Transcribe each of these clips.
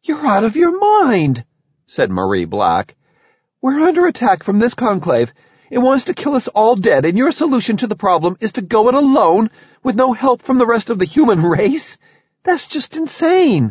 "You're out of your mind," said Marie Black. "We're under attack from this conclave. It wants to kill us all dead, and your solution to the problem is to go it alone with no help from the rest of the human race? That's just insane."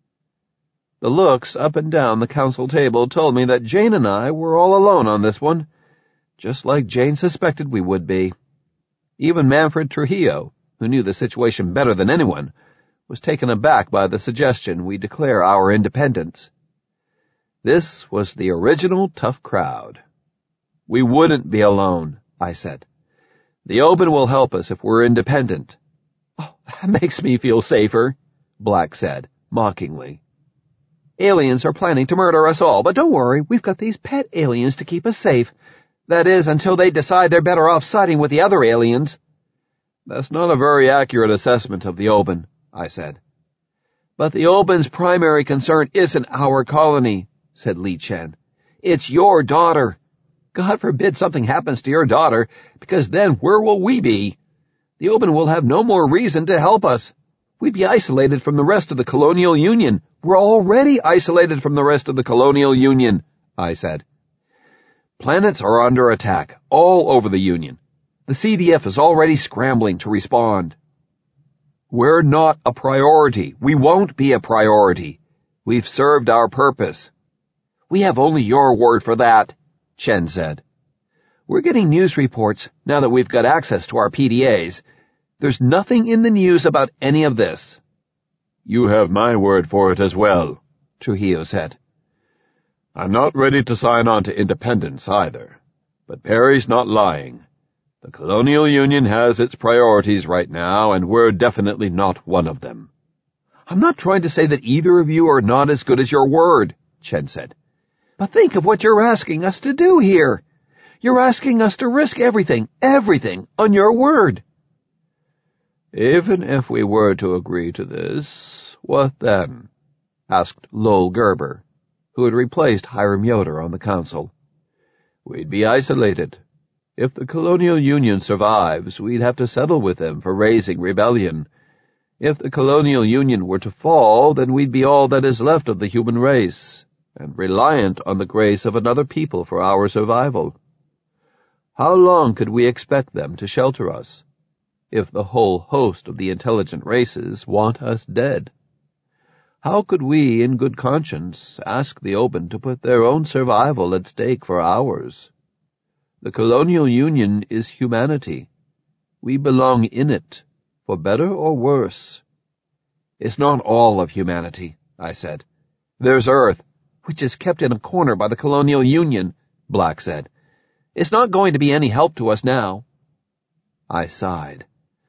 The looks up and down the council table told me that Jane and I were all alone on this one, just like Jane suspected we would be. Even Manfred Trujillo, who knew the situation better than anyone, was taken aback by the suggestion we declare our independence. This was the original tough crowd. "We wouldn't be alone," I said. "The Oban will help us if we're independent." "Oh, that makes me feel safer," Black said, mockingly. "Aliens are planning to murder us all, but don't worry, we've got these pet aliens to keep us safe. That is, until they decide they're better off siding with the other aliens." "That's not a very accurate assessment of the Oban," I said. "But the Oban's primary concern isn't our colony," said Li Chen. "It's your daughter. God forbid something happens to your daughter, because then where will we be? The Oban will have no more reason to help us. We'd be isolated from the rest of the Colonial Union. We're already isolated from the rest of the Colonial Union," I said. "Planets are under attack all over the Union. The CDF is already scrambling to respond." "We're not a priority. We won't be a priority. We've served our purpose." "We have only your word for that," Chen said. "We're getting news reports now that we've got access to our PDAs. There's nothing in the news about any of this." "You have my word for it as well," Trujillo said. "I'm not ready to sign on to independence either, but Perry's not lying. The Colonial Union has its priorities right now, and we're definitely not one of them." "I'm not trying to say that either of you are not as good as your word," Chen said. "But think of what you're asking us to do here. You're asking us to risk everything, on your word." "Even if we were to agree to this, what then?" asked Lowell Gerber, who had replaced Hiram Yoder on the council. "We'd be isolated. If the Colonial Union survives, we'd have to settle with them for raising rebellion. If the Colonial Union were to fall, then we'd be all that is left of the human race, and reliant on the grace of another people for our survival. How long could we expect them to shelter us, if the whole host of the intelligent races want us dead? How could we, in good conscience, ask the Oban to put their own survival at stake for ours? The Colonial Union is humanity. We belong in it, for better or worse." "It's not all of humanity," I said. "There's Earth, which is kept in a corner by the Colonial Union," Black said. "It's not going to be any help to us now." I sighed.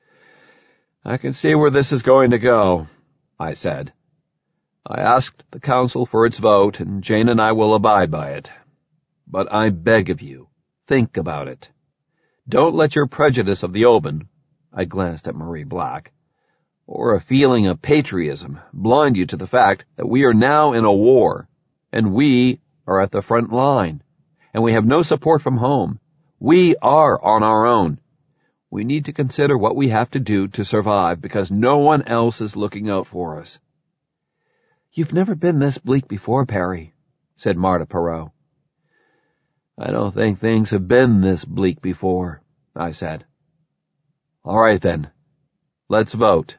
"I can see where this is going to go," I said. "I asked the council for its vote, and Jane and I will abide by it. But I beg of you, think about it. Don't let your prejudice of the Oban," I glanced at Marie Black, "or a feeling of patriotism blind you to the fact that we are now in a war, and we are at the front line, and we have no support from home. We are on our own. We need to consider what we have to do to survive, because no one else is looking out for us." "You've never been this bleak before, Perry," said Marta Perot. "I don't think things have been this bleak before," I said. "All right, then. Let's vote."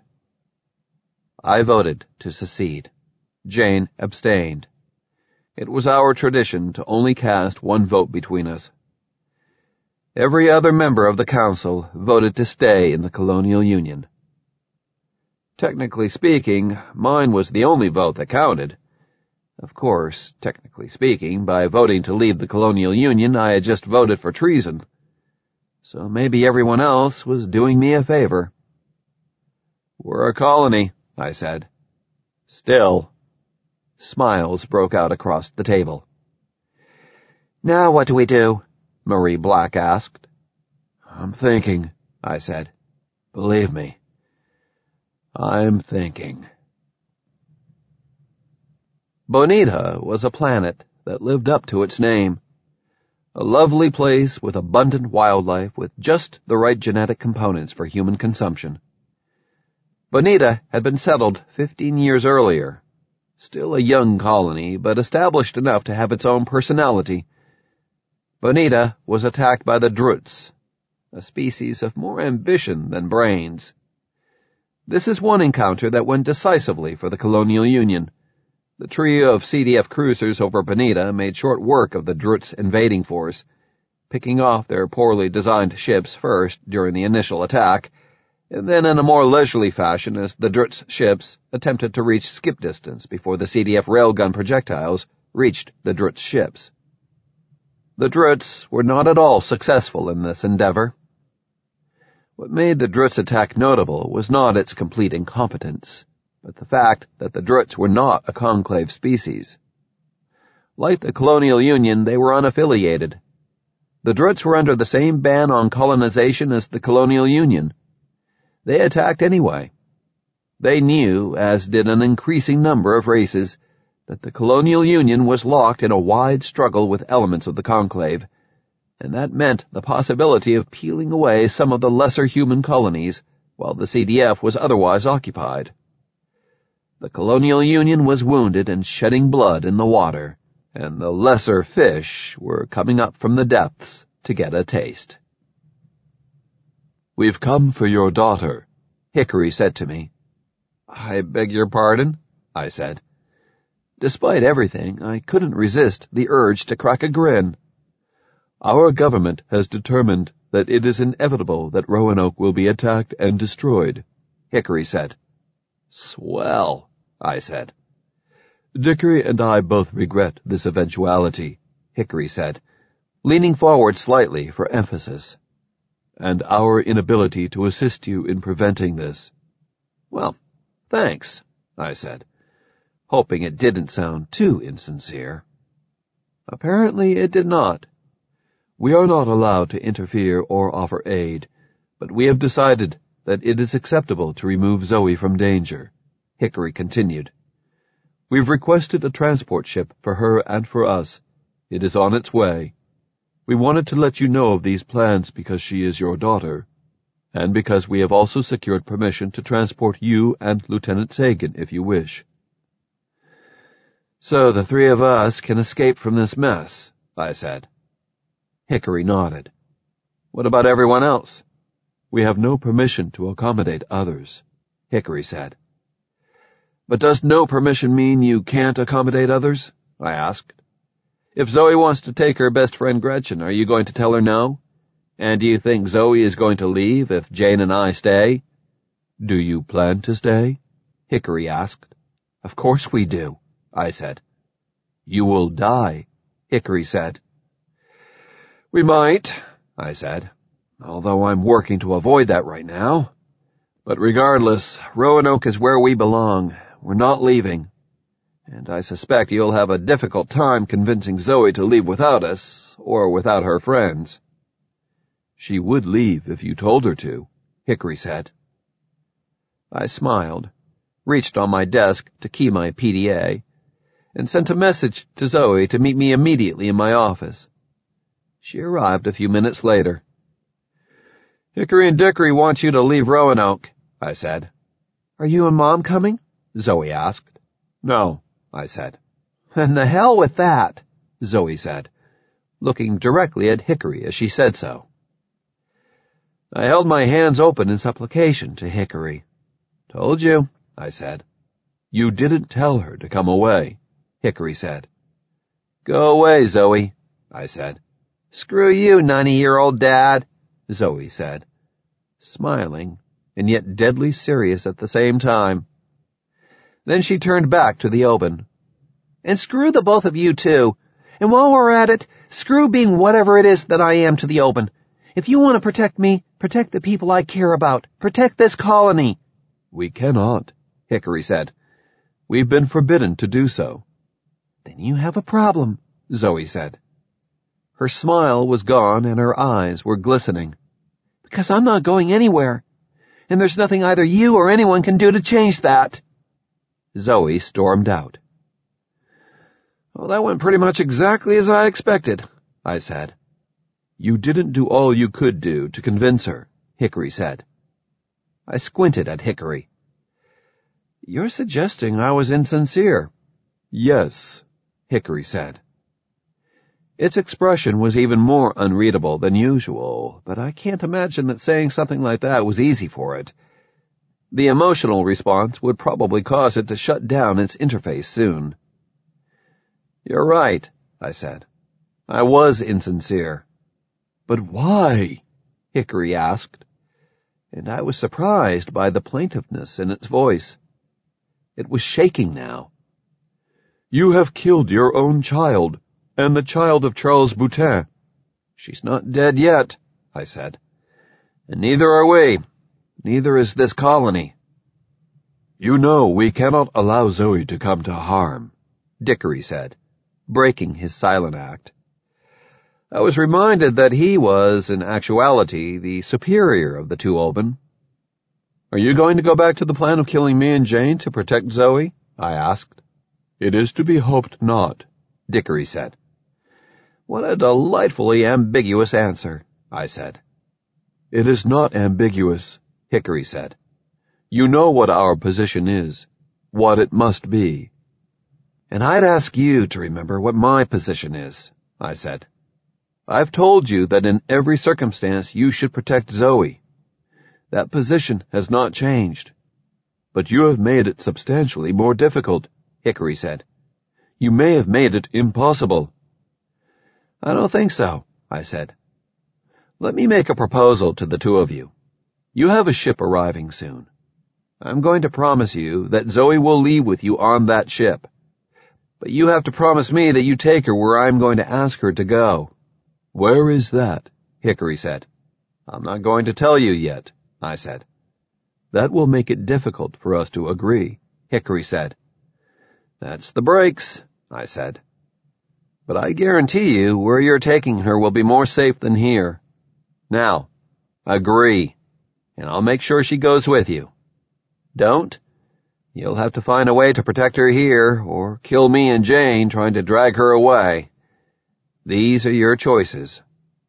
I voted to secede. Jane abstained. It was our tradition to only cast one vote between us. Every other member of the council voted to stay in the Colonial Union. Technically speaking, mine was the only vote that counted. Of course, technically speaking, by voting to leave the Colonial Union, I had just voted for treason. So maybe everyone else was doing me a favor. "We're a colony," I said. "Still." Smiles broke out across the table. "Now what do we do?" Marie Black asked. "I'm thinking," I said. "Believe me, I'm thinking." Bonita was a planet that lived up to its name. A lovely place with abundant wildlife with just the right genetic components for human consumption. Bonita had been settled 15 years earlier, still a young colony, but established enough to have its own personality. Bonita was attacked by the Druts, a species of more ambition than brains. This is one encounter that went decisively for the Colonial Union. The trio of CDF cruisers over Bonita made short work of the Druts' invading force, picking off their poorly designed ships first during the initial attack, and then in a more leisurely fashion as the Druts' ships attempted to reach skip distance before the CDF railgun projectiles reached the Druts' ships. The Druts were not at all successful in this endeavor. What made the Druts' attack notable was not its complete incompetence, but the fact that the Druts were not a conclave species. Like the Colonial Union, they were unaffiliated. The Druts were under the same ban on colonization as the Colonial Union. They attacked anyway. They knew, as did an increasing number of races, that the Colonial Union was locked in a wide struggle with elements of the Conclave, and that meant the possibility of peeling away some of the lesser human colonies while the CDF was otherwise occupied. The Colonial Union was wounded and shedding blood in the water, and the lesser fish were coming up from the depths to get a taste. "We've come for your daughter," Hickory said to me. "I beg your pardon?" I said. Despite everything, I couldn't resist the urge to crack a grin. "Our government has determined that it is inevitable that Roanoke will be attacked and destroyed," Hickory said. "Swell," I said. "Dickory and I both regret this eventuality," Hickory said, leaning forward slightly for emphasis. "And our inability to assist you in preventing this." "Well, thanks," I said, hoping it didn't sound too insincere. Apparently it did not. "We are not allowed to interfere or offer aid, but we have decided that it is acceptable to remove Zoe from danger," Hickory continued. "We've requested a transport ship for her and for us. It is on its way. We wanted to let you know of these plans because she is your daughter, and because we have also secured permission to transport you and Lieutenant Sagan if you wish." "So the three of us can escape from this mess," I said. Hickory nodded. "What about everyone else?" "We have no permission to accommodate others," Hickory said. "But does no permission mean you can't accommodate others?" I asked. "If Zoe wants to take her best friend Gretchen, are you going to tell her no? And do you think Zoe is going to leave if Jane and I stay?" "Do you plan to stay?" Hickory asked. "Of course we do," I said. "You will die," Hickory said. "We might," I said, "although I'm working to avoid that right now. But regardless, Roanoke is where we belong. We're not leaving. And I suspect you'll have a difficult time convincing Zoe to leave without us, or without her friends." "She would leave if you told her to," Hickory said. I smiled, reached on my desk to key my PDA, and sent a message to Zoe to meet me immediately in my office. She arrived a few minutes later. "Hickory and Dickory want you to leave Roanoke," I said. "Are you and Mom coming?" Zoe asked. "No," I said. "Then the hell with that," Zoe said, looking directly at Hickory as she said so. I held my hands open in supplication to Hickory. "Told you," I said. "You didn't tell her to come away," Hickory said. "Go away, Zoe," I said. "Screw you, 90-year-old dad," Zoe said, smiling and yet deadly serious at the same time. Then she turned back to the Oban. "And screw the both of you, too. And while we're at it, screw being whatever it is that I am to the Oban. If you want to protect me, protect the people I care about. Protect this colony." "We cannot," Hickory said. "We've been forbidden to do so." "Then you have a problem," Zoe said. Her smile was gone and her eyes were glistening. "Because I'm not going anywhere. And there's nothing either you or anyone can do to change that." Zoe stormed out. "Well, that went pretty much exactly as I expected," I said. "You didn't do all you could do to convince her," Hickory said. I squinted at Hickory. "You're suggesting I was insincere," Yes, Hickory said. Its expression was even more unreadable than usual, but I can't imagine that saying something like that was easy for it. The emotional response would probably cause it to shut down its interface soon. You're right, I said. I was insincere. But why? Hickory asked, and I was surprised by the plaintiveness in its voice. It was shaking now. You have killed your own child, and the child of Charles Boutin. She's not dead yet, I said. And neither are we. Neither is this colony. You know we cannot allow Zoe to come to harm, Dickory said, breaking his silent act. I was reminded that he was, in actuality, the superior of the two Oban. Are you going to go back to the plan of killing me and Jane to protect Zoe? I asked. It is to be hoped not, Dickory said. What a delightfully ambiguous answer, I said. It is not ambiguous, Hickory said. You know what our position is, what it must be. And I'd ask you to remember what my position is, I said. I've told you that in every circumstance you should protect Zoe. That position has not changed. But you have made it substantially more difficult, Hickory said. You may have made it impossible. I don't think so, I said. Let me make a proposal to the two of you. You have a ship arriving soon. I'm going to promise you that Zoe will leave with you on that ship. But you have to promise me that you take her where I'm going to ask her to go. Where is that? Hickory said. I'm not going to tell you yet, I said. That will make it difficult for us to agree, Hickory said. That's the breaks, I said. But I guarantee you where you're taking her will be more safe than here. Now, agree, and I'll make sure she goes with you. Don't? You'll have to find a way to protect her here, or kill me and Jane trying to drag her away. These are your choices.